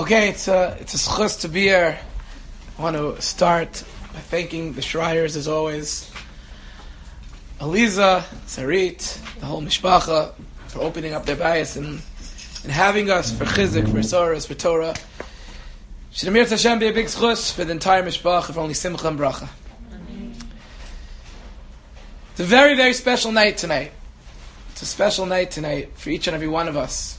Okay, it's a schus to be here. I want to start by thanking the Schreiers as always. Aliza, Sarit, the whole mishpacha for opening up their bayis and having us for chizik, for soros, for Torah. Should Amir Hashem be a big schus for the entire mishpacha, for only simcha and bracha. It's a very, very special night tonight. It's a special night tonight for each and every one of us.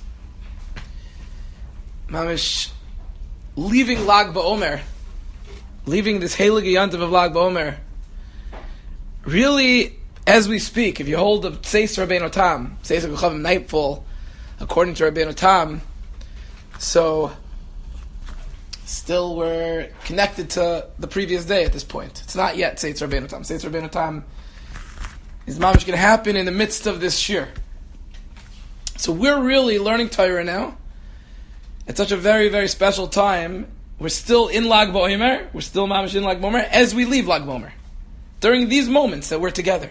Mamish, leaving Lag BaOmer, leaving this Heilige Yontiv of Lag BaOmer, really, as we speak, if you hold the Tzeis Rabbeinu Tam, Tzeis HaKochavim Nightfall, according to Rabbeinu Tam, so still we're connected to the previous day at this point. It's not yet Tzeis Rabbeinu Tam. Tzeis Rabbeinu Tam is mamish going to happen in the midst of this shir. So we're really learning Torah now. It's such a very, very special time. We're still in Lag BaOmer. We're still mamish in Lag BaOmer as we leave Lag BaOmer. During these moments that we're together.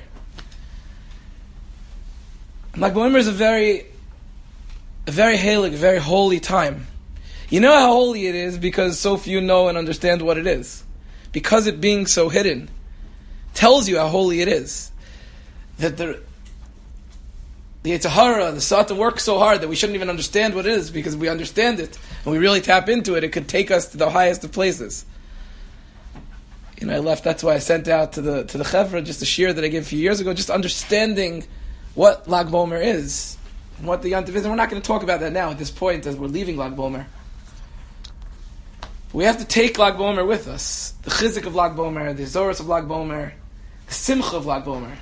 And Lag BaOmer is a very heilig, very holy time. You know how holy it is because so few know and understand what it is. Because it being so hidden tells you how holy it is. That the Yetzer Hara, the Satan works so hard that we shouldn't even understand what it is, because if we understand it and we really tap into it, it could take us to the highest of places. You know, I left. That's why I sent out to the Chevra just a shir that I gave a few years ago, just understanding what Lag BaOmer is and what the Yontiv is. And we're not going to talk about that now at this point as we're leaving Lag BaOmer. We have to take Lag BaOmer with us. The chizik of Lag BaOmer, the zoros of Lag BaOmer, the simcha of Lag BaOmer.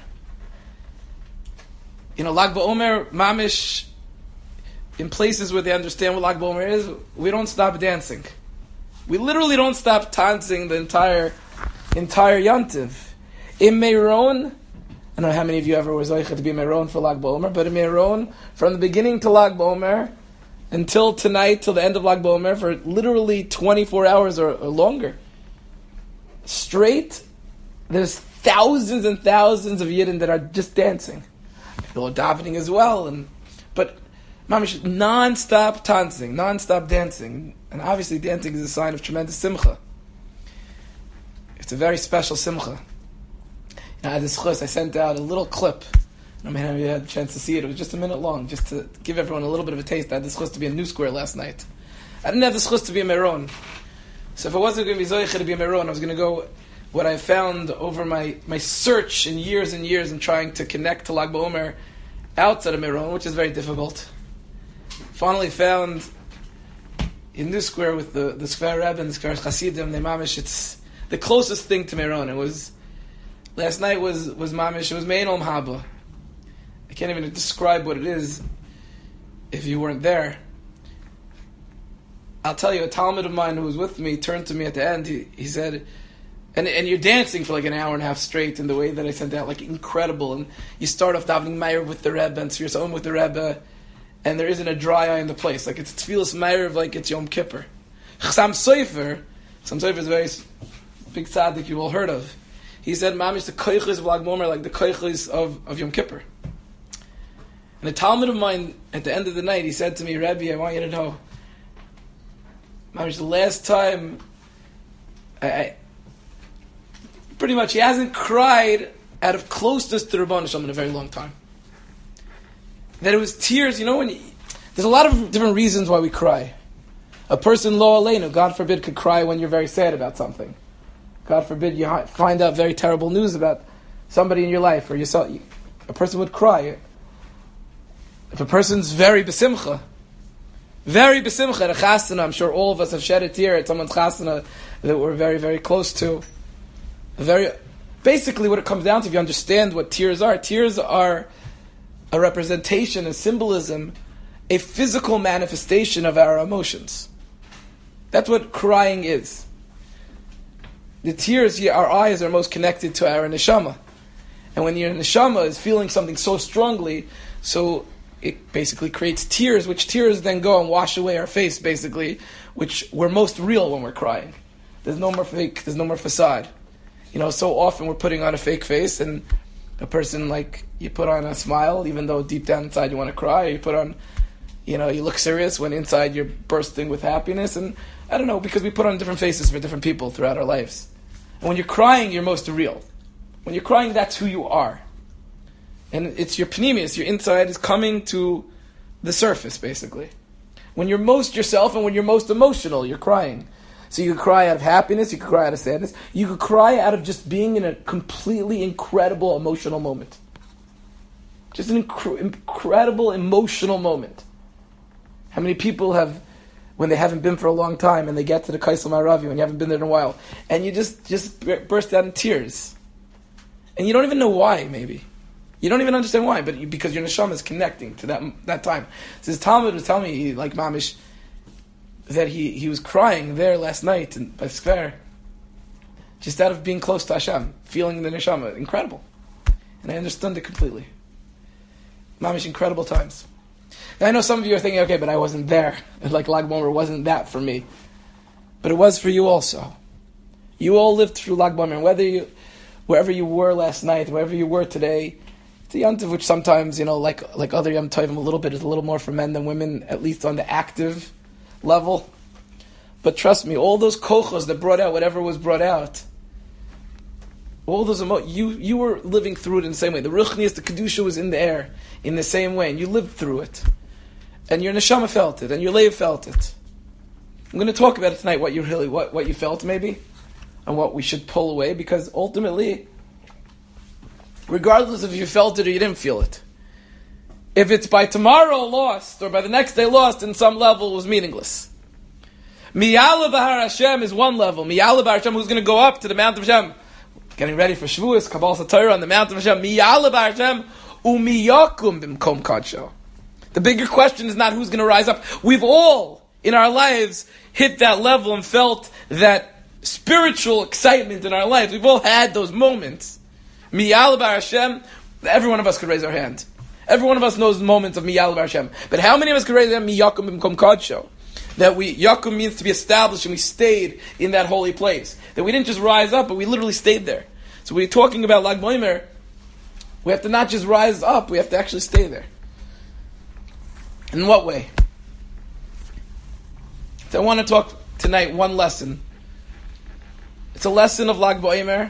You know, Lag BaOmer, mamish, in places where they understand what Lag BaOmer is, we don't stop dancing. We literally don't stop dancing the entire Yontiv. In Meron, I don't know how many of you ever were zoicha to be in Meron for Lag BaOmer, but in Meron, from the beginning to Lag BaOmer, until tonight, till the end of Lag BaOmer, for literally 24 hours or longer, straight, there's thousands and thousands of Yidden that are just dancing. People are davening as well, but mamish, non-stop dancing, non-stop dancing, and obviously dancing is a sign of tremendous simcha. It's a very special simcha. At this chus, I sent out a little clip. I don't know if you had a chance to see it. It was just a minute long, just to give everyone a little bit of a taste. I had this chus to be in New Square last night. I didn't have this chus to be in Meron. So if I wasn't going to be zoicha to be in Meron, I was going to go what I found over my search in years and years and trying to connect to Lag BaOmer outside of Meron, which is very difficult. Finally found in New Square with the Skver Rebbe and the Skver Chasidim, the mamish, it's the closest thing to Meron. It was, last night was mamish, it was Mein Olm Haba. I can't even describe what it is if you weren't there. I'll tell you, a Talmud of mine who was with me turned to me at the end, he said, and you're dancing for like an hour and a half straight in the way that I sent out, like incredible. And you start off davening Meir with the Rebbe and Tzvir Ohm with the Rebbe, and there isn't a dry eye in the place. Like it's Tfilas Meir like it's Yom Kippur. Chassam Sofer is a very big tzaddik you've all heard of. He said, Mamish, the koiches of Lag BaOmer like the koiches of Yom Kippur. And a Talmud of mine, at the end of the night, he said to me, Rebbe, I want you to know, Mamish, the last time I pretty much, he hasn't cried out of closeness to Rebbeinu Shalom in a very long time. That it was tears, you know, there's a lot of different reasons why we cry. A person, lo aleinu, God forbid, could cry when you're very sad about something. God forbid you find out very terrible news about somebody in your life, or a person would cry. If a person's very besimcha at a chasana, I'm sure all of us have shed a tear at someone's chasana that we're very, very close to. Basically what it comes down to, if you understand what tears are a representation, a symbolism, a physical manifestation of our emotions. That's what crying is. The tears, our eyes are most connected to our neshama. And when your neshama is feeling something so strongly, so it basically creates tears, which tears then go and wash away our face, basically, which we're most real when we're crying. There's no more fake, there's no more facade. You know, so often we're putting on a fake face, and a person, like, you put on a smile, even though deep down inside you want to cry, you put on You look serious when inside you're bursting with happiness. And I don't know, because we put on different faces for different people throughout our lives. And when you're crying, you're most real. When you're crying, that's who you are. And it's your pneumius, your inside is coming to the surface, basically. When you're most yourself and when you're most emotional, you're crying. So you could cry out of happiness, you could cry out of sadness, you could cry out of just being in a completely incredible emotional moment. Just an incredible emotional moment. How many people have, when they haven't been for a long time and they get to the Kaisel Maravi when you haven't been there in a while, and you just burst out in tears. And you don't even know why, maybe. You don't even understand why, but because your neshama is connecting to that time. So his Talmud was telling me, like Mamish, that he was crying there last night by Skver, just out of being close to Hashem, feeling the neshama. Incredible. And I understood it completely. Mamish, incredible times. Now I know some of you are thinking, okay, but I wasn't there. Like Lag BaOmer wasn't that for me. But it was for you also. You all lived through Lag BaOmer, and wherever you were last night, wherever you were today, it's a yontiv which sometimes, like other Yom Tovim, is a little more for men than women, at least on the active level. But trust me, all those kochos that brought out whatever was brought out, all those you were living through it in the same way. The ruchnius, the kedusha was in the air in the same way, and you lived through it. And your neshama felt it, and your leiv felt it. I'm going to talk about it tonight, what you felt maybe, and what we should pull away, because ultimately, regardless if you felt it or you didn't feel it, if it's by tomorrow lost, or by the next day lost, in some level, it was meaningless. Miyala Bahar Hashem is one level. Miyala Bahar Hashem, who's going to go up to the Mount of Hashem, getting ready for Shavuos, Kabbalah Satorah on the Mount of Hashem. Miyala Bahar Hashem, umiyakum bimkom kadsho. The bigger question is not who's going to rise up. We've all, in our lives, hit that level and felt that spiritual excitement in our lives. We've all had those moments. Miyala Bahar Hashem, every one of us could raise our hand. Every one of us knows moments of Miyala Bahar Hashem. But how many of us could raise our hand? Miyakum bimkom kadsho. That Yakum means to be established, and we stayed in that holy place. That we didn't just rise up, but we literally stayed there. So when we're talking about Lag BaOmer, we have to not just rise up, we have to actually stay there. In what way? So I want to talk tonight one lesson. It's a lesson of Lag BaOmer.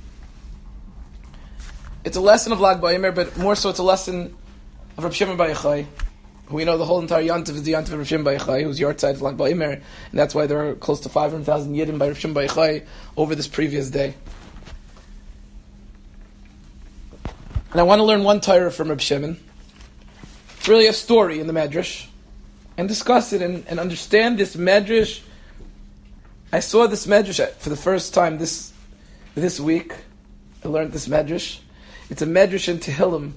It's a lesson of Lag BaOmer, but more so it's a lesson of Reb Shimon Bar Yochai, who we know the whole entire Yontif is the Yontif of Reb Shimon Bar Yochai, who's your side of Lag BaOmer, and that's why there are close to 500,000 Yidden by Reb Shimon Bar Yochai over this previous day. And I want to learn one Torah from Reb Shimon. It's really a story in the Medrash, and discuss it and understand this Medrash. I saw this Medrash for the first time this week. I learned this Medrash. It's a Medrash in Tehillim.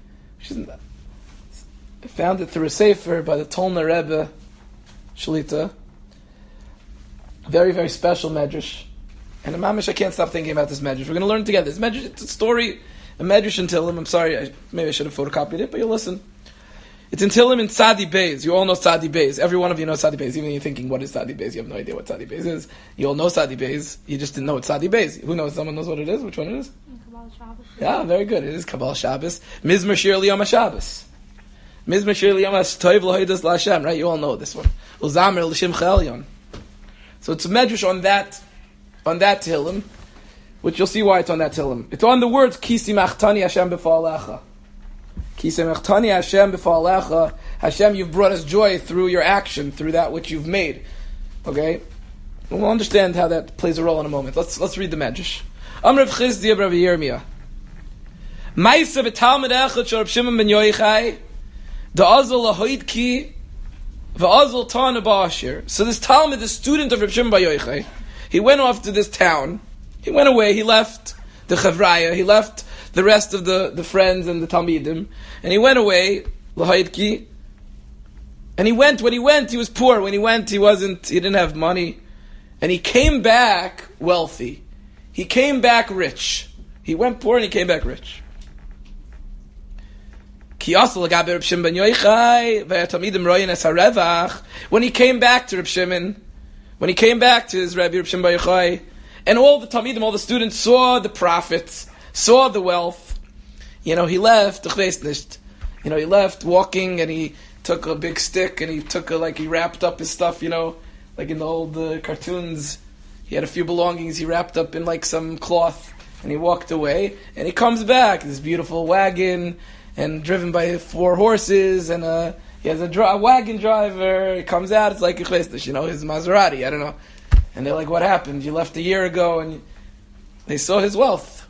I found it through a Sefer by the Tolna Rebbe Shalita. Very, very special Medrash. And Mamish, I can't stop thinking about this Medrash. We're going to learn together. This Medrash, it's a story, a Medrash in Tehillim. I'm sorry, maybe I should have photocopied it, but you'll listen. It's in Tehillim in Tzadi Beis. You all know Tzadi Beis. Every one of you knows Tzadi Beis. Even if you're thinking, what is Tzadi Beis? You have no idea what Tzadi Beis is. You all know Tzadi Beis. You just didn't know it's Tzadi Beis. Who knows? Someone knows what it is? Which one it is? Kabbalah Shabbos. Yeah, very good. It is Kabbalah Shabbos. Mizmor Shir L'Yom HaShabbos. Mizmor Shir L'Yom HaTov L'Hodas L'Hashem. Right? You all know this one. Uzamer L'Shimcha Elyon. So it's a medrash on that Tehillim, which you'll see why it's on that Tehillim. It's on the words Kisi Machtani Hashem B'Fa'alecha. Kisi Machtani Hashem B'Fa'alecha. Hashem, you've brought us joy through your action, through that which you've made. Okay? We'll understand how that plays a role in a moment. Let's read the Medrash. Amr Chizdi Rabbi Yirmiyah. Ma'isa b'Talmud Echad Shel Reb Shimon ben Yochai Da'azal Lahoidki V'azal Tana Ba'ashir. So this Talmud, the student of Reb Shimon ben Yochai, he went off to this town. He went away. He left the Chavraya. He left the rest of the friends and the Talmidim, and he went away. Lahoidki. And when he went, he was poor. When he went, he didn't have money. And he came back wealthy. He came back rich. He went poor and he came back rich. When he came back to Reb Shimon, when he came back to his Rabbi Reb Shimon Bar Yochai, and all the Talmidim, all the students saw the profits, saw the wealth, he left, he left walking, and he took a big stick and he wrapped up his stuff, like in the old cartoons. He had a few belongings he wrapped up in like some cloth, and he walked away. And he comes back, this beautiful wagon, and driven by 4 horses, and he has a wagon driver. He comes out, it's like a chesed, his Maserati. I don't know. And they're like, "What happened? You left a year ago," and they saw his wealth.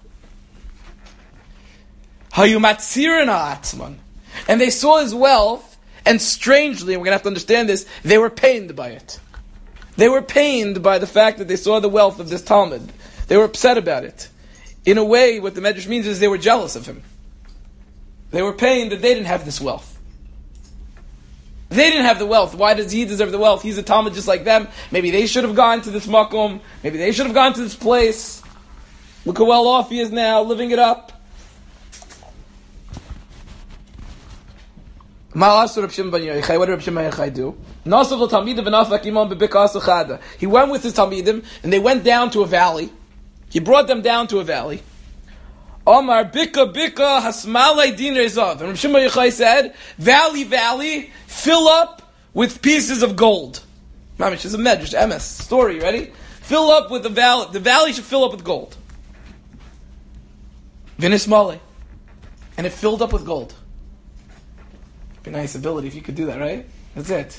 And they saw his wealth, and strangely, and we're going to have to understand this, they were pained by it. They were pained by the fact that they saw the wealth of this Talmud. They were upset about it. In a way, what the Medrash means is they were jealous of him. They were pained that they didn't have this wealth. They didn't have the wealth. Why does he deserve the wealth? He's a Talmud just like them. Maybe they should have gone to this makom. Maybe they should have gone to this place. Look how well off he is now, living it up. What did Reb Shimon ben Yochai do? He went with his Talmidim, and they went down to a valley. He brought them down to a valley. Omar bika bika hasmalei din rezav. And Reb Shimon ben Yochai said, "Valley, valley, fill up with pieces of gold." Mamish is a medrash, MS story. Ready? Fill up with the valley. The valley should fill up with gold. Vinismale, and it filled up with gold. Be nice ability if you could do that, right? That's it.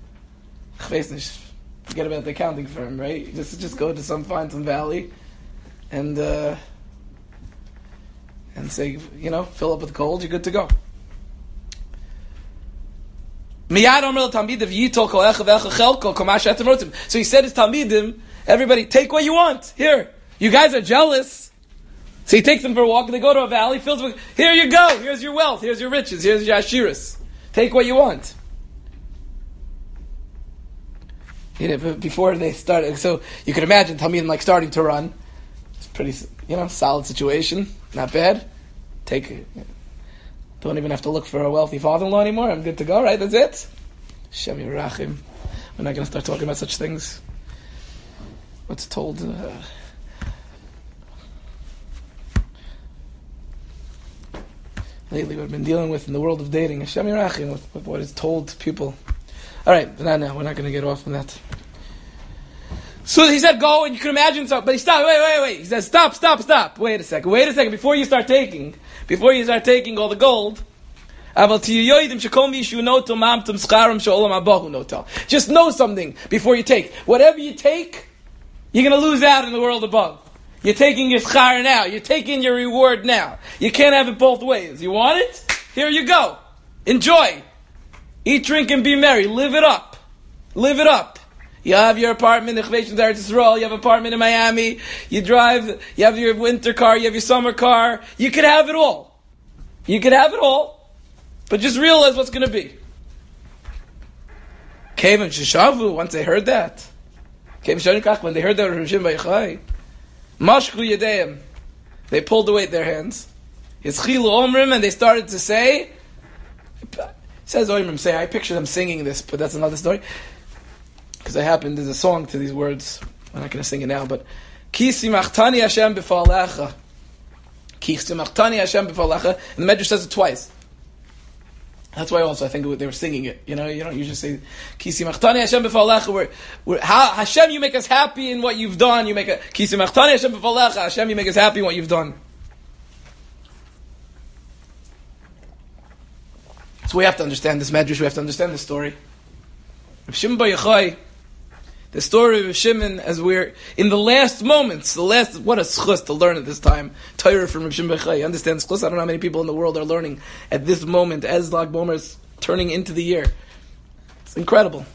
Forget about the accounting firm, right? Just go to some valley, and say, fill up with gold. You're good to go. So he said his Talmidim, everybody, take what you want. Here, you guys are jealous. So he takes them for a walk, and they go to a valley, fills with, here you go, here's your wealth, here's your riches, here's your ashiras. Take what you want. Before they started, so you can imagine Talmidim like starting to run. It's pretty, solid situation, not bad. Don't even have to look for a wealthy father-in-law anymore. I'm good to go, right? That's it. Shem Yerachim. We're not going to start talking about such things. What's told. Lately, we've been dealing with in the world of dating. Hashem Yerachim, with what is told to people. All right, now we're not going to get off on that. So he said, "Go," and you can imagine something. But he stopped. Wait. He says, "Stop. Wait a second. Before you start taking all the gold, just know something before you take. Whatever you take, you're going to lose out in the world above. You're taking your schar now. You're taking your reward now. You can't have it both ways. You want it? Here you go. Enjoy. Eat, drink, and be merry. Live it up. You have your apartment in Eretz Yisrael. You have an apartment in Miami. You drive. You have your winter car. You have your summer car. You could have it all. But just realize what's going to be. Kevin Shishavu, once they heard that. When they heard that Reb Shimon ben Yochai, Mashku Yedeim, they pulled away their hands. Yischilu Omrim, and they started to say, says Omrim, I picture them singing this, but that's another story. Because there's a song to these words. I'm not going to sing it now, but Ki simachthani Hashem b'fa'alecha. Ki simachthani Hashem b'fa'alecha. And the Medrash says it twice. That's why also I think they were singing it. You don't usually say Ki simachthani Hashem b'fa'alecha. Hashem, you make us happy in what you've done. Ki simachthani Hashem b'fa'alecha. Hashem, you make us happy in what you've done. So we have to understand this Medrash. We have to understand this story. Reb Shimon ben Yochai, the story of Shimon, as we're in the last moments, what a schus to learn at this time. Torah from Reb Shimon ben Yochai. Understand schus? I don't know how many people in the world are learning at this moment as Lag Bomer is turning into the year. It's incredible.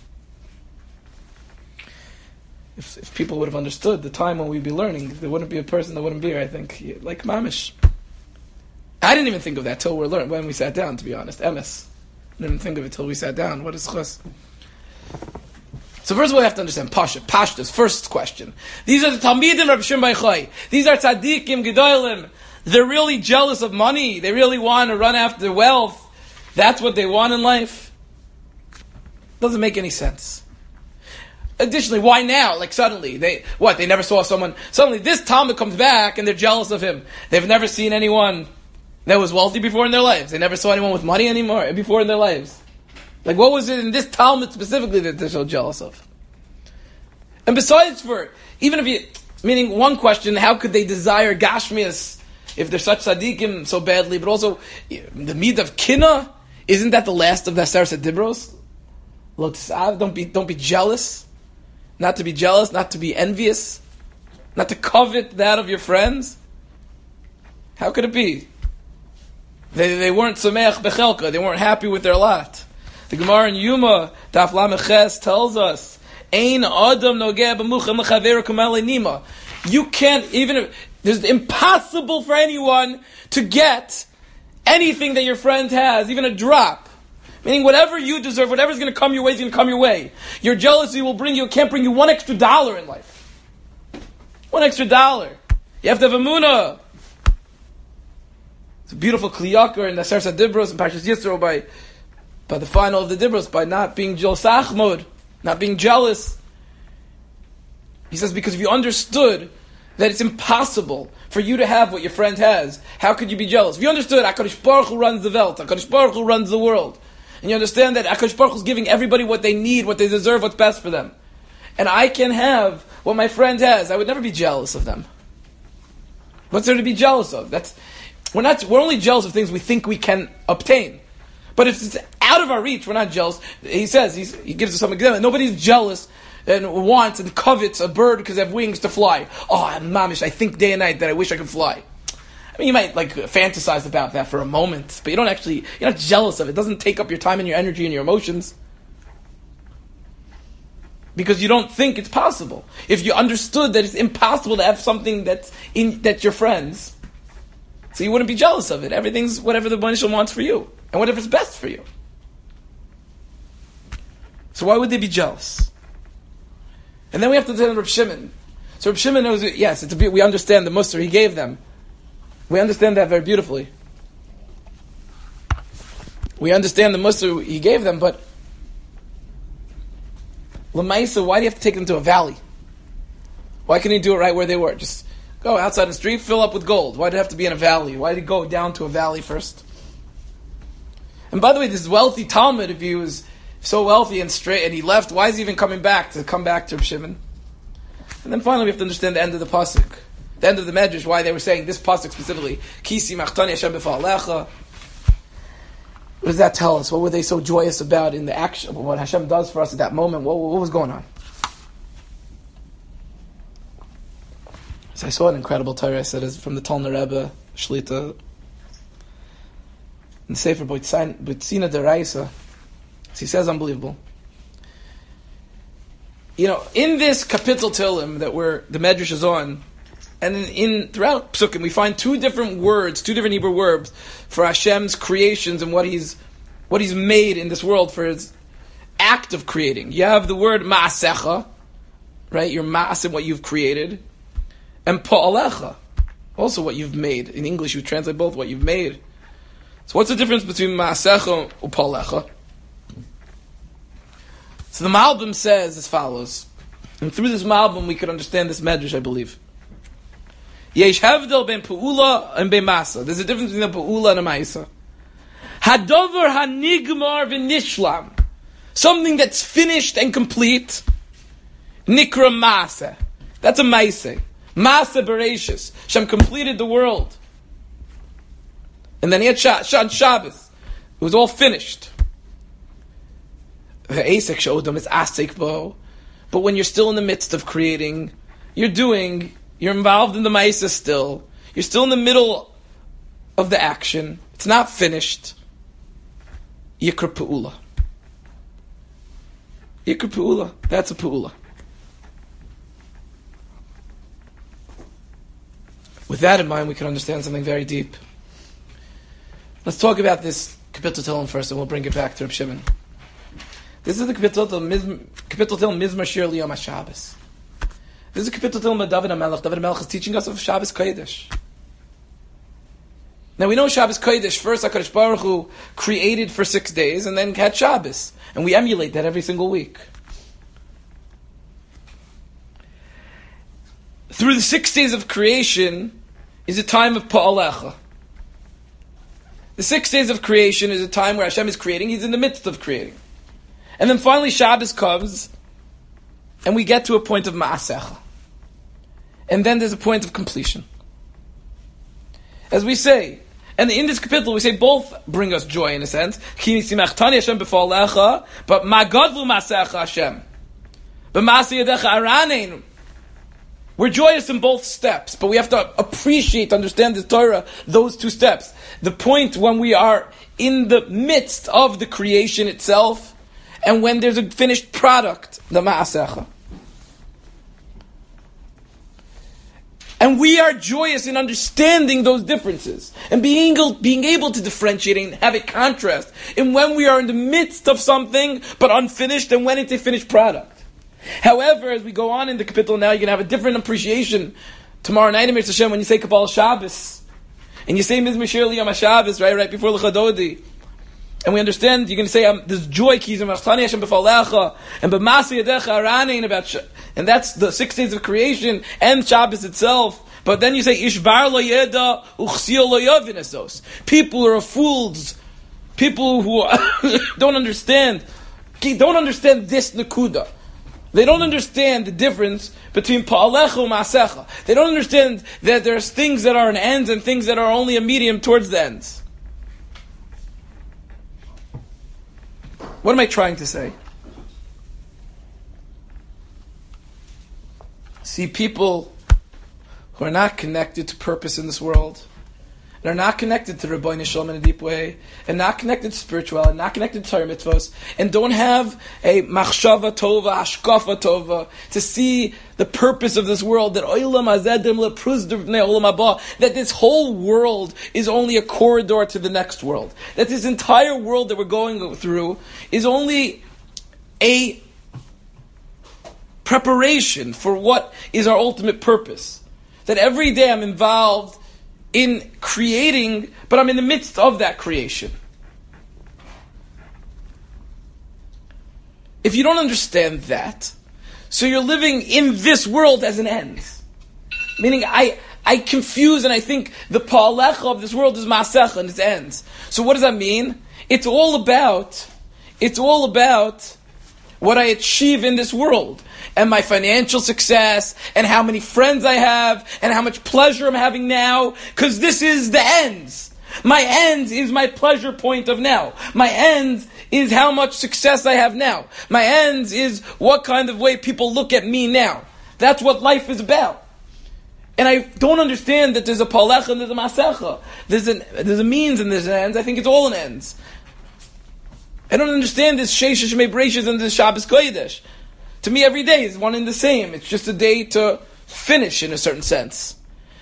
If people would have understood the time when we'd be learning, there wouldn't be a person that wouldn't be here, I think. Like Mamish. I didn't even think of that till when we sat down, to be honest. Emes. I didn't even think of it till we sat down. What is schus? So first of all, we have to understand Pashtas. First question. These are the Talmidim Reb Shimon ben Yochai. These are tzaddikim, gedolim. They're really jealous of money. They really want to run after wealth. That's what they want in life. Doesn't make any sense. Additionally, why now? Like suddenly, they never saw someone. Suddenly, this Talmud comes back and they're jealous of him. They've never seen anyone that was wealthy before in their lives. They never saw anyone with money anymore before in their lives. Like, what was it in this Talmud specifically that they're so jealous of? And besides even if you, meaning one question, how could they desire Gashmias if they're such tzaddikim so badly, but also, the mid of Kina, isn't that the last of the Aseres Dibros? Don't be jealous. Not to be jealous, not to be envious, not to covet that of your friends. How could it be? They weren't sameach bechelka, they weren't happy with their lot. The Gemara in Yuma, Daf Lamed Ches, tells us, Ein Adam nogeh b'muchem l'chaveru k'malei nima. You can't, it's impossible for anyone to get anything that your friend has, even a drop. Meaning whatever you deserve, whatever's going to come your way is going to come your way. Your jealousy can't bring you $1 extra in life. $1 extra. You have to have emunah. It's a beautiful kliyakar in the Aseres Dibros and Parshas Yisro by the final of the Dibros, by not being jealous, not being jealous. He says, because if you understood that it's impossible for you to have what your friend has, how could you be jealous? If you understood HaKadosh Baruch Hu runs the Welt, HaKadosh Baruch Hu runs the world, and you understand that HaKadosh Baruch Hu is giving everybody what they need, what they deserve, what's best for them, and I can have what my friend has, I would never be jealous of them. What's there to be jealous of? We're only jealous of things we think we can obtain. But if it's out of our reach, we're not jealous. He says, he gives us some example. Nobody's jealous and wants and covets a bird because they have wings to fly. Oh, I'm mamish, I think day and night that I wish I could fly. I mean, you might fantasize about that for a moment, but you're not jealous of it. It doesn't take up your time and your energy and your emotions. Because you don't think it's possible. If you understood that it's impossible to have something that's your friends, so you wouldn't be jealous of it. Everything's whatever the Banishal wants for you, and whatever's best for you. So why would they be jealous? And then we have to tell Reb Shimon. So Reb Shimon knows, yes, we understand the mussar he gave them. We understand that very beautifully. We understand the mussar he gave them, but Lamaisa, why do you have to take them to a valley? Why couldn't he do it right where they were? Just go outside the street, fill up with gold. Why did it have to be in a valley? Why did he go down to a valley first? And by the way, this wealthy Talmud, if he was so wealthy and straight and he left, why is he even coming back to Reb Shimon? And then finally we have to understand the end of the pasuk, the end of the medrash, why they were saying this pasuk specifically. Kisi machtani Hashem b'fa'alecha. What does that tell us? What were they so joyous about in the action? What Hashem does for us at that moment? What was going on? So I saw an incredible Torah. I said it's from the Talmud Rebbe Shlita in the Sefer B'tzina Deraisa. So he says, unbelievable. In this kapitel Tehillim that the Medrash is on, and in throughout Psukim, we find two different Hebrew words for Hashem's creations and what He's made in this world for His act of creating. You have the word ma'asecha, right? Your ma'aseh, what you've created, and pa'alecha, also what you've made. In English, you translate both, what you've made. So what's the difference between ma'asecha and pa'alecha? So the Malbim says as follows, and through this Malbim we could understand this medrash, I believe. Yesh havdel ben pu'ula and ben masa. There's a difference between a pu'ula and a ma'isa. Hadover hanigmar v'nishlam. Something that's finished and complete. Nikra masa. That's a ma'isa. Masa bereshis. Hashem completed the world. And then he had Shabbos. It was all finished. The Asek Shodom is Asek Bo. But when you're still in the midst of creating, you're involved in the Ma'isa still. You're still in the middle of the action. It's not finished. Yikra Pu'ula. Yikra Pu'ula. That's a Pu'ula. With that in mind, we can understand something very deep. Let's talk about this Kapitel Tehillim first, and we'll bring it back to Reb Shimon. This is the Kapitel Tehillim Mizmar Shir Liyom HaShabbos. This is a Kapitel Tehillim of David HaMelech. David HaMelech is teaching us of Shabbos Kodesh. Now we know Shabbos Kodesh, first HaKadosh Baruch Hu created for 6 days and then had Shabbos. And we emulate that every single week. Through the 6 days of creation is a time of Pa'alecha. The 6 days of creation is a time where Hashem is creating. He's in the midst of creating. And then finally Shabbos comes, and we get to a point of Ma'asecha. And then there's a point of completion. As we say, and in this kapitel we say both bring us joy in a sense. Ki nisimach Hashem b'fa'alecha, but magadlu Ma'asecha Hashem. But Ma'aseh Yadecha Araneinu. We're joyous in both steps, but we have to appreciate, understand the Torah, those two steps. The point when we are in the midst of the creation itself, and when there's a finished product, the Ma'asecha. And we are joyous in understanding those differences, and being able to differentiate and have a contrast in when we are in the midst of something, but unfinished, and when it's a finished product. However, as we go on in the kapitel now, you're going to have a different appreciation tomorrow night, Emir Hashem, when you say Kabbalah Shabbos, and you say Mizmor Shir Yom HaShabbos, right before L'Chadodi, and we understand, you're going to say, there's joy, Kizim Achtani Hashem B'Falecha, and B'Masi Yadecha Aranein, and that's the 6 days of creation, and Shabbos itself. But then you say, Ishbar Lo Yeda, Uchsio Lo Yavin Esos. People who are fools, people who don't understand this Nakuda. They don't understand the difference between Pa'alecha and Ma'asecha. They don't understand that there's things that are an ends and things that are only a medium towards the ends. What am I trying to say? See, people who are not connected to purpose in this world, and are not connected to Rabbeinu Shalom in a deep way, and not connected to spirituality, and not connected to Torah mitzvos, and don't have a machshava tova, hashkafa tova, to see the purpose of this world, that olam azedim lepruzder b'nei olam haba, that this whole world is only a corridor to the next world, that this entire world that we're going through is only a preparation for what is our ultimate purpose, that every day I'm involved in creating, but I'm in the midst of that creation. If you don't understand that, so you're living in this world as an end. Meaning I confuse and I think the pa'alecha of this world is ma'asecha and its ends. So what does that mean? It's all about what I achieve in this world, and my financial success, and how many friends I have, and how much pleasure I'm having now, because this is the ends. My end is my pleasure point of now. My end is how much success I have now. My end is what kind of way people look at me now. That's what life is about. And I don't understand that there's a pa'alecha and there's a ma'asecha. There's a means and there's an ends. I think it's all an ends. I don't understand this Sheish Shemei Bereishis and this Shabbos Kodesh. To me, every day is one and the same. It's just a day to finish in a certain sense.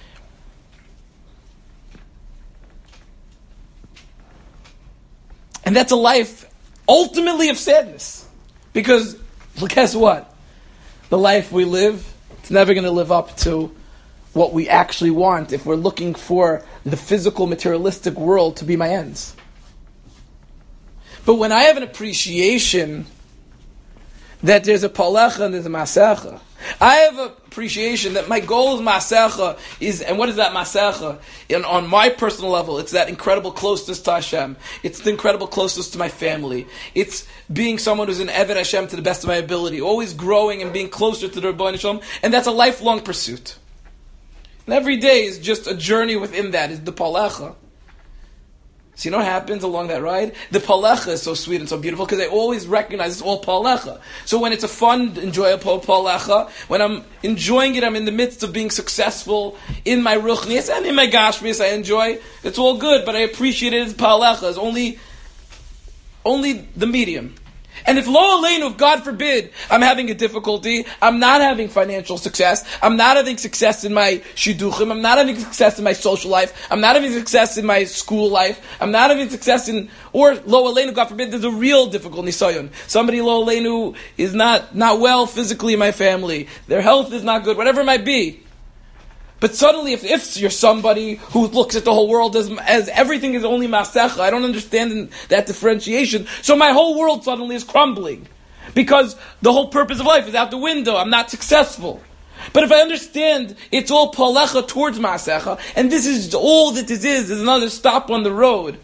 And that's a life, ultimately, of sadness. Because, well, guess what? The life we live, it's never going to live up to what we actually want if we're looking for the physical, materialistic world to be my ends. But when I have an appreciation that there's a pa'alecha and there's a ma'asecha, I have an appreciation that my goal is ma'asecha, and what is that ma'asecha? And on my personal level, it's that incredible closeness to Hashem. It's the incredible closeness to my family. It's being someone who's an Eved Hashem to the best of my ability, always growing and being closer to the Rebbeinu Shalom, and that's a lifelong pursuit. And every day is just a journey within that, is the pa'alecha. So you know what happens along that ride? The pa'alecha is so sweet and so beautiful because I always recognize it's all pa'alecha. So when it's a fun, enjoyable pa'alecha, when I'm enjoying it, I'm in the midst of being successful in my ruchnias and in my gashmias, I enjoy. It's all good, but I appreciate it as pa'alecha, as only the medium. And if lo aleinu, if God forbid, I'm having a difficulty, I'm not having financial success, I'm not having success in my shidduchim, I'm not having success in my social life, I'm not having success in my school life, I'm not having success in, or lo aleinu, God forbid, there's a real difficult nisayon. Somebody lo aleinu is not well physically in my family, their health is not good, whatever it might be. But suddenly, if you're somebody who looks at the whole world as everything is only masecha, I don't understand that differentiation. So my whole world suddenly is crumbling. Because the whole purpose of life is out the window. I'm not successful. But if I understand it's all pa'alecha towards masecha, and this is all that this is another stop on the road,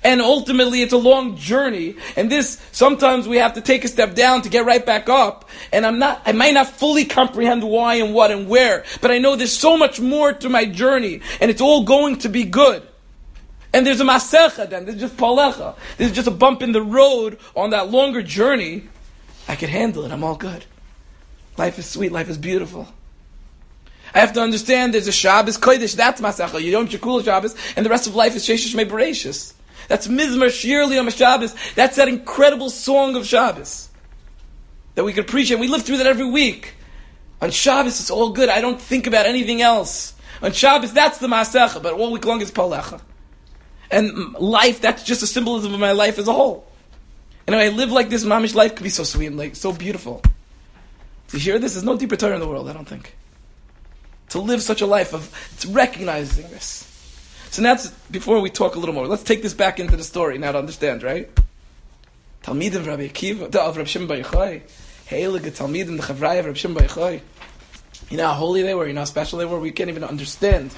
And ultimately, it's a long journey. And this, sometimes we have to take a step down to get right back up. And I might not fully comprehend why and what and where, but I know there's so much more to my journey, and it's all going to be good. And there's a masecha then, there's just palecha. There's just a bump in the road on that longer journey. I can handle it, I'm all good. Life is sweet, life is beautiful. I have to understand there's a Shabbos Kodesh, that's masecha. Yom Shekul Shabbos, and the rest of life is Sheshes Shmei Bereishis. That's Mizmar Shir L'Yom Shabbos. That's that incredible song of Shabbos that we can appreciate. We live through that every week. On Shabbos, it's all good. I don't think about anything else. On Shabbos, that's the Masecha, but all week long is Palecha. And life, that's just a symbolism of my life as a whole. And when I live like this, Mamish life can be so sweet and like so beautiful. To hear this, there's no deeper Torah in the world, I don't think. To live such a life of recognizing this. So that's, before we talk a little more, let's take this back into the story now to understand, right? Talmidim of Rabbi Akiva, of Rabbi Shimon Bar Yochai. Heilige Talmidim, the Chavraya of Rabbi Shimon Bar Yochai. You know how holy they were, you know how special they were, we can't even understand.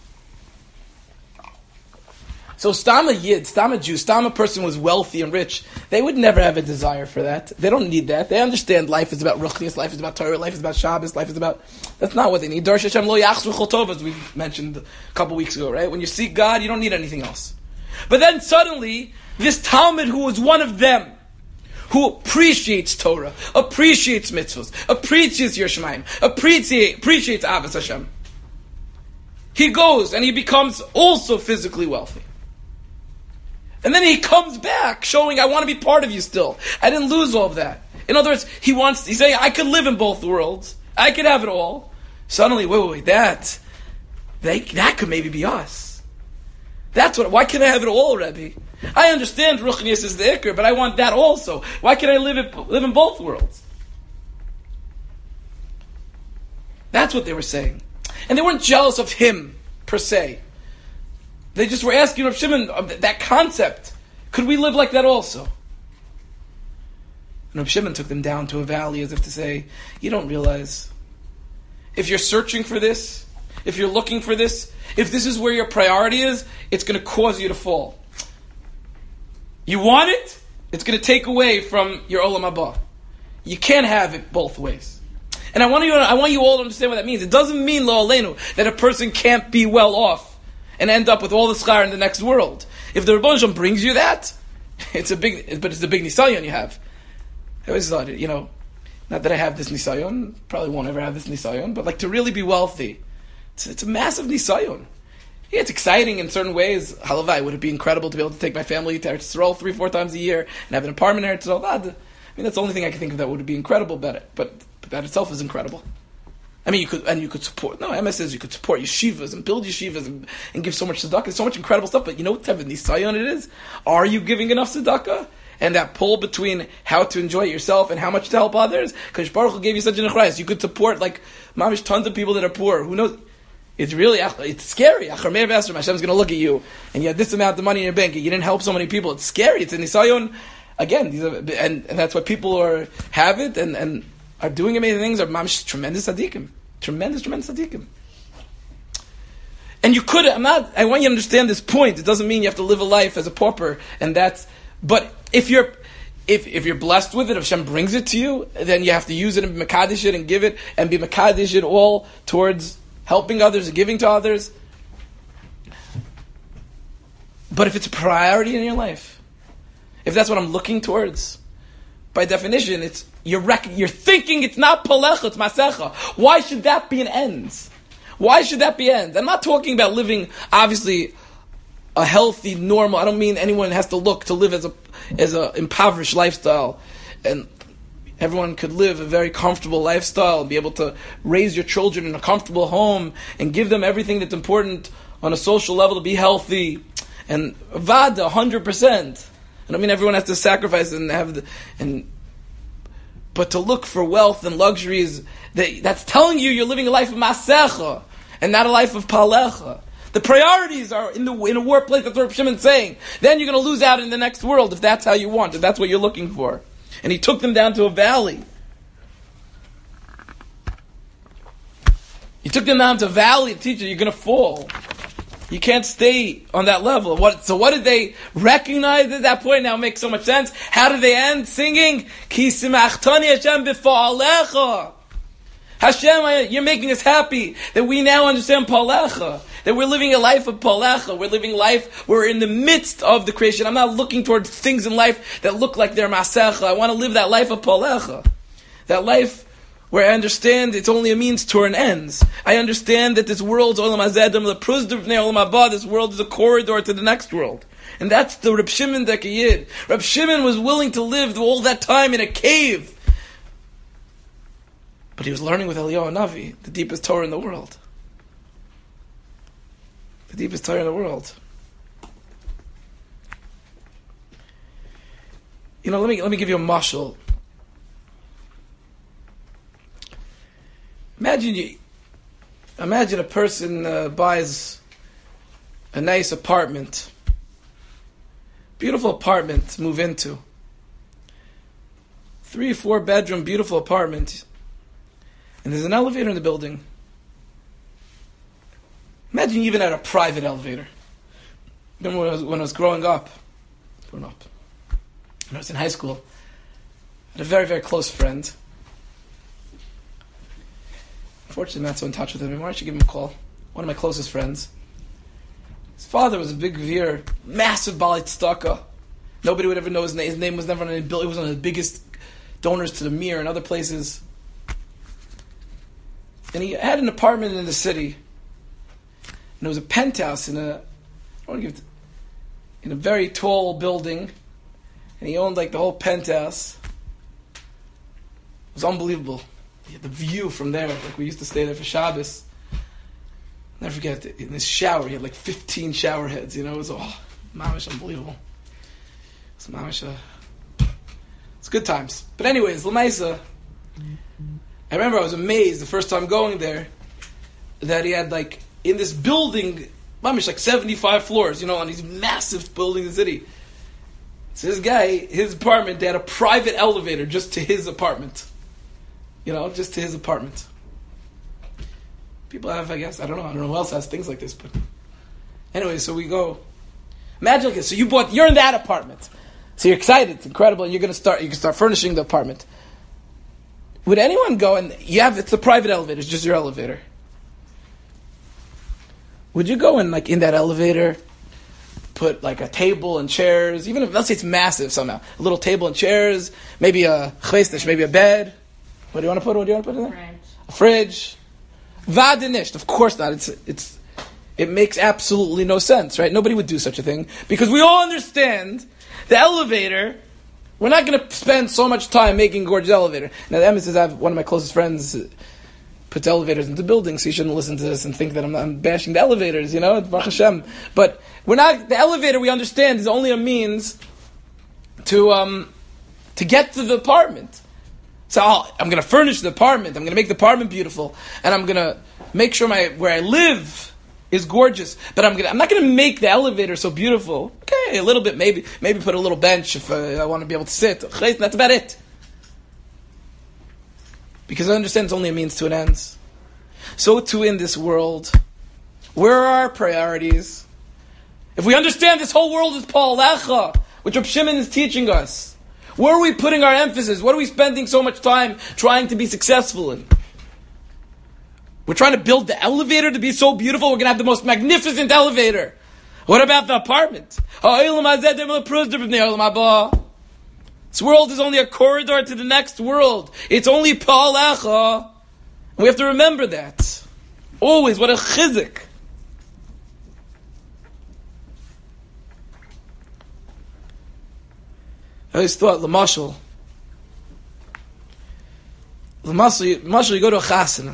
So Stama Yid, Stama Jew, Stama person was wealthy and rich. They would never have a desire for that. They don't need that. They understand life is about Ruchnius, life is about Torah, life is about Shabbos, life is about... That's not what they need. Darsh Hashem lo yachzru chol tov, as we mentioned a couple weeks ago, right? When you seek God, you don't need anything else. But then suddenly, this Talmud who was one of them, who appreciates Torah, appreciates mitzvahs, appreciates Yerushalayim, appreciates Avos Hashem, he goes and he becomes also physically wealthy. And then he comes back, showing, I want to be part of you still. I didn't lose all of that. In other words, he's saying, I could live in both worlds. I could have it all. Suddenly, wait, that could maybe be us. Why can't I have it all, Rebbe? I understand Ruchnius is the Iker, but I want that also. Why can't I live in both worlds? That's what they were saying. And they weren't jealous of him, per se. They just were asking Rav Shimon that concept. Could we live like that also? And Rav Shimon took them down to a valley as if to say, you don't realize, if you're searching for this, if you're looking for this, if this is where your priority is, it's going to cause you to fall. You want it, it's going to take away from your Olam Haba. You can't have it both ways. And I want you all to understand what that means. It doesn't mean, lo aleinu, that a person can't be well off and end up with all the schar in the next world. If the Rebbeinu Shalom brings you that, it's a big nisayon you have. I always thought, not that I have this nisayon, probably won't ever have this nisayon, but like to really be wealthy, it's a massive nisayon. Yeah, it's exciting in certain ways. Halavai, would it be incredible to be able to take my family to Eretz Yisrael 3-4 times a year and have an apartment in Eretz Yisrael? I mean, that's the only thing I can think of that would be incredible about it. But that itself is incredible. I mean, you could support. No, MS says you could support yeshivas and build yeshivas and give so much tzedakah. So much incredible stuff. But you know what type of nisayon it is? Are you giving enough tzedakah? And that pull between how to enjoy it yourself and how much to help others. Because Baruch Hu gave you such an achrayas. You could support mamish tons of people that are poor. Who knows? It's scary. Achar Meir V'Esrim, Hashem's going to look at you and you have this amount of money in your bank and you didn't help so many people. It's scary. It's a nisayon. Again, and that's why people have it and are doing amazing things, are mamish tremendous tzaddikim. Tremendous tzaddikim. And I want you to understand this point. It doesn't mean you have to live a life as a pauper, but if you're blessed with it, if Hashem brings it to you, then you have to use it and be mekadesh it and give it, and be mekadesh it all towards helping others and giving to others. But if it's a priority in your life, if that's what I'm looking towards, by definition, you're thinking it's not palecha, it's masecha. Why should that be an end? Why should that be end? I'm not talking about living, obviously, a healthy, normal. I don't mean anyone has to look to live as a impoverished lifestyle, and everyone could live a very comfortable lifestyle and be able to raise your children in a comfortable home and give them everything that's important on a social level to be healthy and vada 100%. I mean everyone has to sacrifice but to look for wealth and luxuries, that's telling you're living a life of masecha and not a life of palecha. The priorities are in a workplace. That's what Reb Shimon's saying. Then you're going to lose out in the next world if that's how you want, if that's what you're looking for. And he took them down to a valley. He took them down to a valley to teach you you're going to fall. You can't stay on that level. So what did they recognize at that point? Now it makes so much sense. How did they end singing? Ki simachtani Hashem b'fa'alecha. Hashem, you're making us happy that we now understand Pa'alecha. That we're living a life of Pa'alecha. We're living life, we're in the midst of the creation. I'm not looking towards things in life that look like they're Masecha. I want to live that life of Pa'alecha. That life where I understand it's only a means to an ends. I understand that this world's Olam Hazedem, the Pruzder B'nei Olam Haba, this world is a corridor to the next world. And that's the Reb Shimon Dekayid. Reb Shimon was willing to live all that time in a cave. But he was learning with Eliyahu Navi, the deepest Torah in the world. The deepest Torah in the world. You know, let me give you a mashal. Imagine a person buys a nice apartment, beautiful apartment to move into. 3-4 bedroom, beautiful apartment. And there's an elevator in the building. Imagine you even had a private elevator. Remember when I was growing up, when I was in high school, I had a very, very close friend. Unfortunately, I'm not so in touch with him anymore. I should give him a call. One of my closest friends. His father was a big veer, massive Baalei Tzedakah. Nobody would ever know his name. His name was never on any bill. He was one of the biggest donors to the Mir and other places. And he had an apartment in the city. And it was a penthouse in a very tall building. And he owned like the whole penthouse. It was unbelievable. He had the view from there. Like we used to stay there for Shabbos. Never forget, in his shower, he had like 15 shower heads. You know, it was mamish unbelievable. It's mamish. It's good times. But anyways, L'maisa, I remember I was amazed the first time going there that he had like in this building, mamish like 75 floors. You know, on these massive buildings in the city. So this guy, his apartment, they had a private elevator just to his apartment. You know, just to his apartment. People have, I guess, I don't know who else has things like this, but anyway, so we go. Imagine like this. So you're in that apartment. So you're excited, it's incredible, and you can start furnishing the apartment. Would anyone go and it's a private elevator, it's just your elevator. Would you go and like in that elevator put like a table and chairs, even if let's say it's massive somehow, a little table and chairs, maybe a chvesnish, maybe a bed. What do you want to put? What do you want to put in there? A fridge. Vadinisht. Of course not. It makes absolutely no sense, right? Nobody would do such a thing because we all understand the elevator. We're not going to spend so much time making a gorgeous elevator. Now, the emes is I have one of my closest friends puts elevators into buildings, so you shouldn't listen to this and think that I'm bashing the elevators. You know, it's Baruch Hashem. But we're not. The elevator we understand is only a means to get to the apartment. So I'm going to furnish the apartment. I'm going to make the apartment beautiful, and I'm going to make sure where I live is gorgeous. But I'm not going to make the elevator so beautiful. Okay, a little bit, maybe put a little bench if I want to be able to sit. That's about it. Because I understand it's only a means to an end. So too in this world, where are our priorities? If we understand this whole world is Pa'alecha, which Reb Shimon is teaching us. Where are we putting our emphasis? What are we spending so much time trying to be successful in? We're trying to build the elevator to be so beautiful, we're going to have the most magnificent elevator. What about the apartment? This world is only a corridor to the next world. It's only Pa'alecha. We have to remember that. Always, what a chizik. I always thought, L'mashal, you go to a chasana.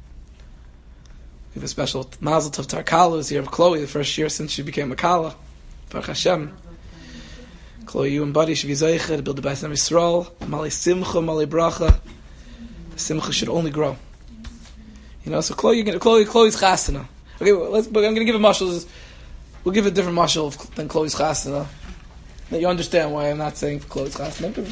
We have a special Mazel Tov Tarkala is here of Chloe, the first year since she became a Kala. Baruch Hashem. Chloe, you and Buddy should be Zeicher to build the Bais Nam Yisrael. Malei Simcha, Malei Bracha. The Simcha should only grow. You know, so Chloe's chasana. Okay, I'm going to give a mashal. We'll give a different mashal than Chloe's chasana. That you understand why I'm not saying for Chloe's chasana.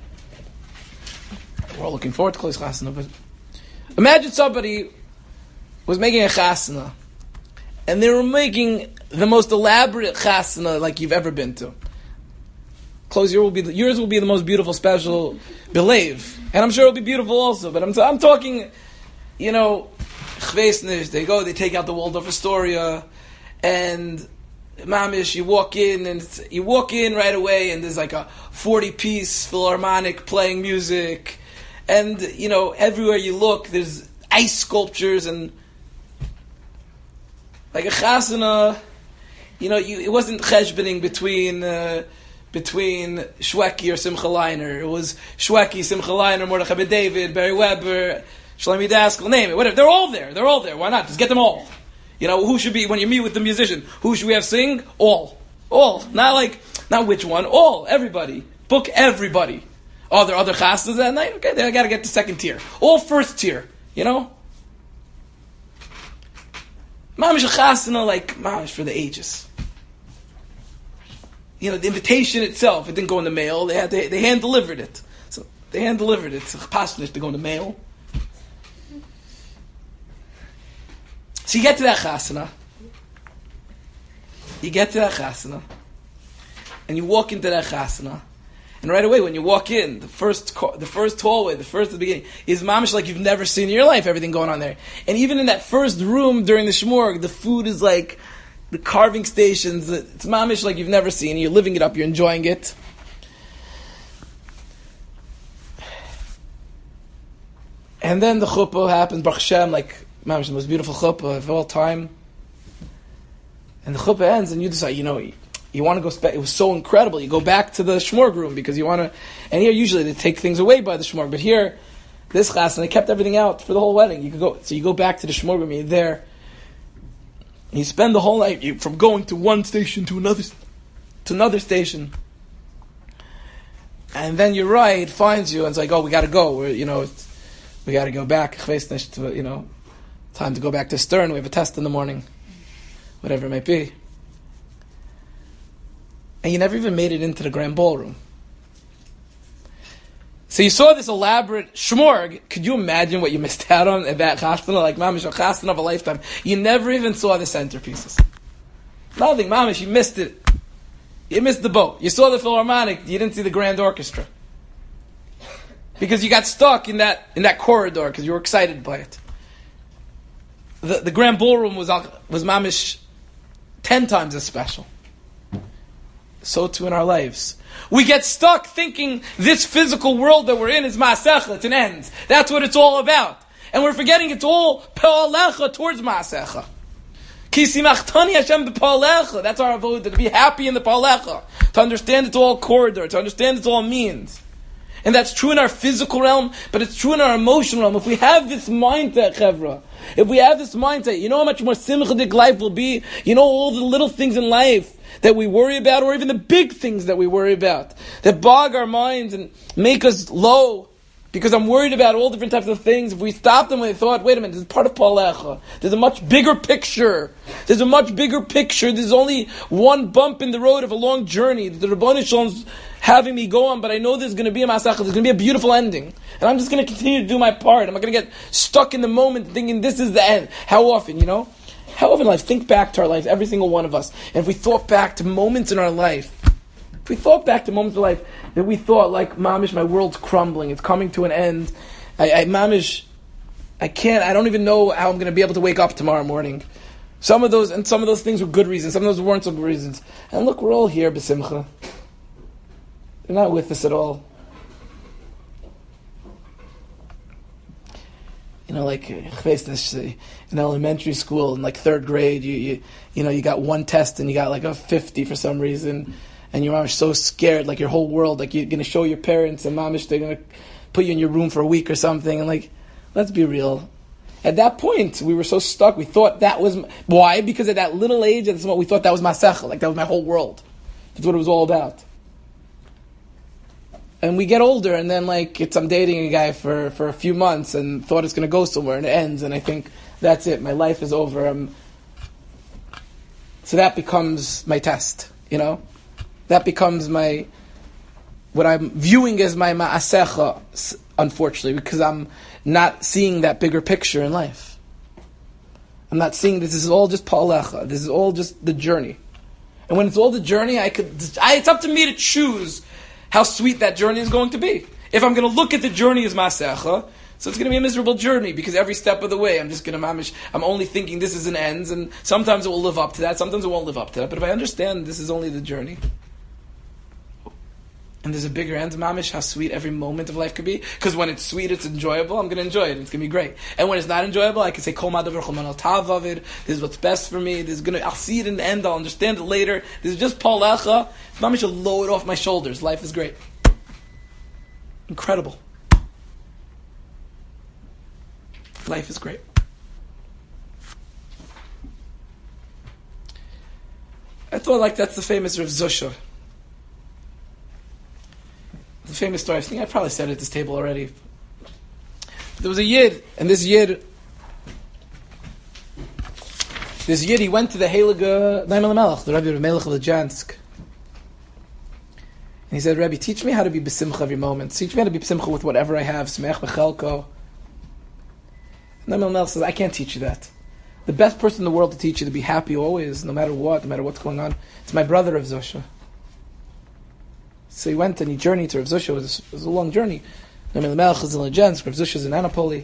We're all looking forward to Chloe's chasana, but imagine somebody was making a chasana, and they were making the most elaborate chasana like you've ever been to. Yours will be the most beautiful, special, believe, and I'm sure it'll be beautiful also. But I'm talking, you know, chveisnish. They go, they take out the Waldorf Astoria, and mamish. You walk in right away, and there's like a 40-piece philharmonic playing music, and you know everywhere you look, there's ice sculptures and like a chasana. You know, it wasn't cheshbening between Shweki or Simcha Leiner. It was Shweki, Simcha Leiner, Mordechai Ben David, Barry Weber, Shlomi Daskal, name it, whatever. They're all there. Why not? Just get them all. You know, who should be, when you meet with the musician, who should we have sing? All. Not which one, all, everybody. Book everybody. Oh, there are other chasnas that night? Okay, then I gotta get the second tier. All first tier, you know? Mamish a chasana, like, mamish for the ages. You know, the invitation itself, it didn't go in the mail. They hand delivered it. So they hand delivered it. It's pasnish to go in the mail. So you get to that chasana. And you walk into that chasana. And right away, when you walk in, the first hallway, the first at the beginning, is mamish like you've never seen in your life. Everything going on there. And even in that first room during the shmorg, the food is like the carving stations, it's mamish like you've never seen. You're living it up, you're enjoying it. And then the chuppah happens, Baruch Hashem, like mamish, the most beautiful chuppah of all time. And the chuppah ends, and you decide, you know, you want to go, it was so incredible, you go back to the shmorg room, because you want to, and here usually they take things away by the shmorg, but here, this class, and they kept everything out for the whole wedding. You go back to the shmorg room, you're there, you spend the whole night from going to one station to another station, and then your ride finds you and it's like, oh, we got to go. We got to go back. Time to go back to Stern. We have a test in the morning, whatever it might be. And you never even made it into the grand ballroom. So you saw this elaborate shmorg. Could you imagine what you missed out on at that chasana? Like, mamish, a chasana of a lifetime. You never even saw the centerpieces. Nothing, mamish, you missed it. You missed the boat. You saw the philharmonic, you didn't see the grand orchestra. Because you got stuck in that corridor, because you were excited by it. The grand ballroom was mamish 10 times as special. So too in our lives. We get stuck thinking this physical world that we're in is ma'asecha, it's an end. That's what it's all about. And we're forgetting it's all pe'alecha towards ma'asecha. Ki simachtani Hashem b'pe'alecha. That's our avodah, to be happy in the pe'alecha. To understand it's all corridor, to understand it's all means. And that's true in our physical realm, but it's true in our emotional realm. If we have this mindset, chevra, you know how much more simchadik life will be? You know all the little things in life that we worry about, or even the big things that we worry about, that bog our minds and make us low, because I'm worried about all different types of things. If we stop them and they thought, wait a minute, this is part of Palecha. There's a much bigger picture. There's only one bump in the road of a long journey that the Rebbeinu Shalom's having me go on, but I know there's going to be a Masach, there's going to be a beautiful ending. And I'm just going to continue to do my part. I'm not going to get stuck in the moment thinking this is the end. How often, How often in life, think back to our lives, every single one of us, and if we thought back to moments in our life, that we thought, like, mamish, my world's crumbling, it's coming to an end, I don't even know how I'm going to be able to wake up tomorrow morning. Some of those things were good reasons, some of those weren't so good reasons. And look, we're all here, b'simcha. They're not with us at all. Like in elementary school in like third grade, you got one test and you got like a 50 for some reason, and you're so scared, like your whole world, like you're going to show your parents and mamish, they're going to put you in your room for a week or something, and like, let's be real. At that point, we were so stuck. We thought that was why, because at that little age, at this moment, we thought that was masecha, like that was my whole world. That's what it was all about. And we get older, and then I'm dating a guy for a few months, and thought it's going to go somewhere, and it ends, and I think that's it. My life is over. So that becomes my test, That becomes what I'm viewing as my ma'asecha, unfortunately, because I'm not seeing that bigger picture in life. I'm not seeing this is all just pa'alecha. This is all just the journey. And when it's all the journey, it's up to me to choose how sweet that journey is going to be. If I'm going to look at the journey as masecha, so it's going to be a miserable journey because every step of the way I'm just going to I'm only thinking this is an ends, and sometimes it will live up to that, sometimes it won't live up to that. But if I understand this is only the journey, and there's a bigger end, mamish, how sweet every moment of life could be. Because when it's sweet, it's enjoyable. I'm going to enjoy it. It's going to be great. And when it's not enjoyable, I can say, "Kol ma'adavar chol man al ta'avavid." This is what's best for me. I'll see it in the end. I'll understand it later. This is just pa'alecha. Mamish will load off my shoulders. Life is great, incredible. Life is great. I thought that's the famous Rav Zusha. The famous story. I think I probably said it at this table already. There was a Yid, and this Yid, he went to the Heilige Naim Melech, the Rebbe of Melech of Lezhansk. And he said, "Rebbe, teach me how to be besimcha every moment. Teach me how to be besimcha with whatever I have. Smech bechelko." Naim Melech says, "I can't teach you that. The best person in the world to teach you to be happy always, no matter what's going on, it's my brother Rav Zusha." So he went and he journeyed to Rav Zusha. It was a long journey. Naim Melech is in Lezhansk, Rav Zusha is in Annapolis.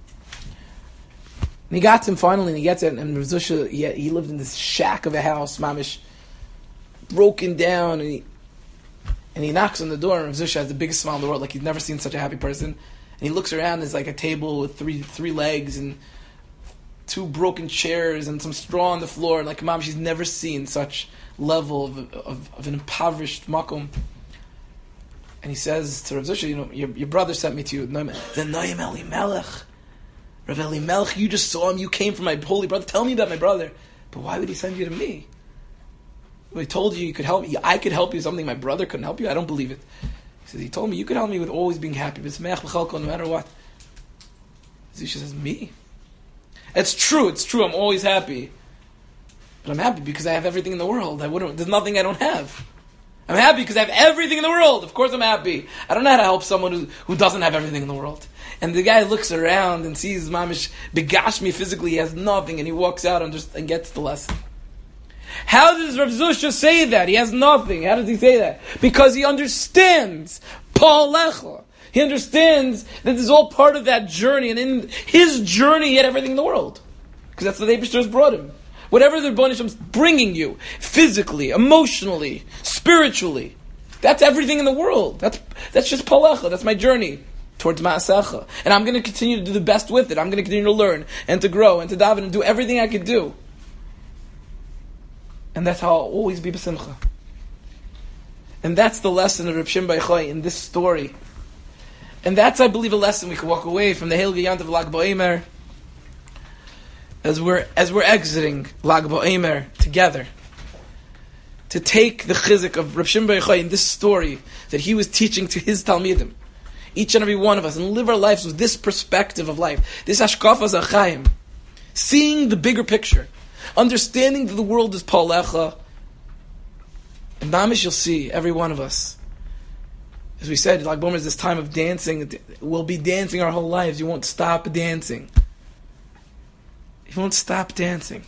And he got to him finally, and he gets it, and Rav Zusha, he lived in this shack of a house, mamish, broken down, and he knocks on the door, and Rav Zusha has the biggest smile in the world, like he's never seen such a happy person. And he looks around, there's like a table with three legs, and two broken chairs, and some straw on the floor, and like mamish, he's never seen such level of an impoverished makom. And he says to Rav Zusha, your brother sent me to you. The Noam Elimelech. Rav Elimelech, you just saw him. You came from my holy brother. Tell me about my brother. But why would he send you to me? Well, he told you could help me. I could help you with something my brother couldn't help you. I don't believe it. He says, he told me you could help me with always being happy. No matter what. Zusha says, me? It's true. I'm always happy. But I'm happy because I have everything in the world. There's nothing I don't have. I'm happy because I have everything in the world. Of course I'm happy. I don't know how to help someone who doesn't have everything in the world. And the guy looks around and sees mamish begashmi physically, he has nothing, and he walks out and gets the lesson. How does Rav Zusha say that? He has nothing. How does he say that? Because he understands pa'alecha. He understands that this is all part of that journey, and in his journey he had everything in the world. Because that's what the Eibishter has brought him. Whatever the Rebbeinu Shem's bringing you, physically, emotionally, spiritually, that's everything in the world. That's just pa'alecha. That's my journey towards ma'asecha. And I'm going to continue to do the best with it. I'm going to continue to learn and to grow and to daven and do everything I can do. And that's how I'll always be b'simcha. And that's the lesson of Reb Shimon Bar Yochai in this story. And that's, I believe, a lesson we can walk away from the Heilige Yontif Lag BaOmer as we're exiting Lag BaOmer together, to take the chizik of Reb Shimon Bar Yochai in this story that he was teaching to his Talmidim, each and every one of us, and live our lives with this perspective of life, this hashkafas achayim, seeing the bigger picture, understanding that the world is pa'alecha. And mamish, you'll see every one of us. As we said, Lag BaOmer is this time of dancing. We'll be dancing our whole lives. You won't stop dancing. You won't stop dancing.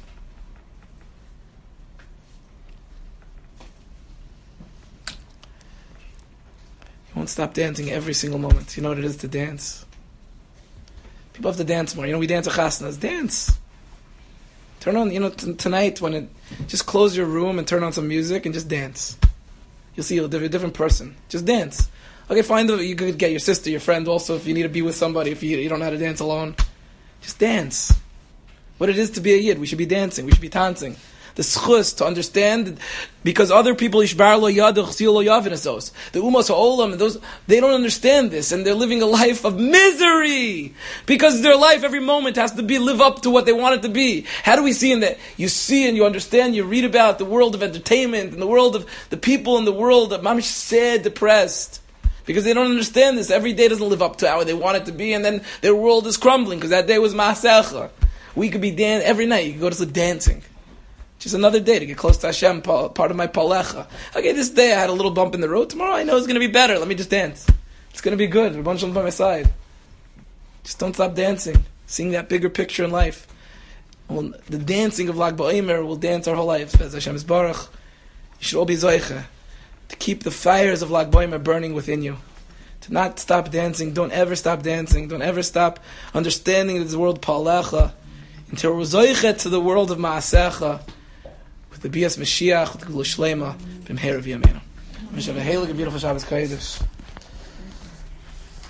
You won't stop dancing every single moment. You know what it is to dance? People have to dance more. We dance at chasnas. Dance. Turn on, tonight just close your room and turn on some music and just dance. You'll see you'll be a different person. Just dance. Okay, you could get your sister, your friend also if you need to be with somebody, if you don't know how to dance alone. Just dance. What it is to be a Yid. We should be dancing. We should be dancing. The schus to understand, because other people, Ishbar lo yadach sil lo yavinesos, the umas ha'olam, they don't understand this, and they're living a life of misery because their life every moment has to live up to what they want it to be. How do we see in that? You see and you understand. You read about the world of entertainment and the world of the people in the world of mamish sad, depressed. Because they don't understand this. Every day doesn't live up to how they want it to be, and then their world is crumbling because that day was Maasecha. We could be dancing every night. You could go to sleep dancing. Just another day to get close to Hashem, part of my palecha. Okay, this day I had a little bump in the road. Tomorrow I know it's going to be better. Let me just dance. It's going to be good. Rebbeinu by my side. Just don't stop dancing. Seeing that bigger picture in life. The dancing of Lag BaOmer will dance our whole lives. Bez Hashem Yisbarach. You should all be zoicha to keep the fires of Lag BaOmer burning within you. To not stop dancing. Don't ever stop dancing. Don't ever stop understanding that this world Pa'alecha. Until we're zoicha to the world of Ma'asecha. With the Bias Mashiach, with the Gula Shlema. B'mher of Yameinu. We should have a beautiful Shabbos Kodesh.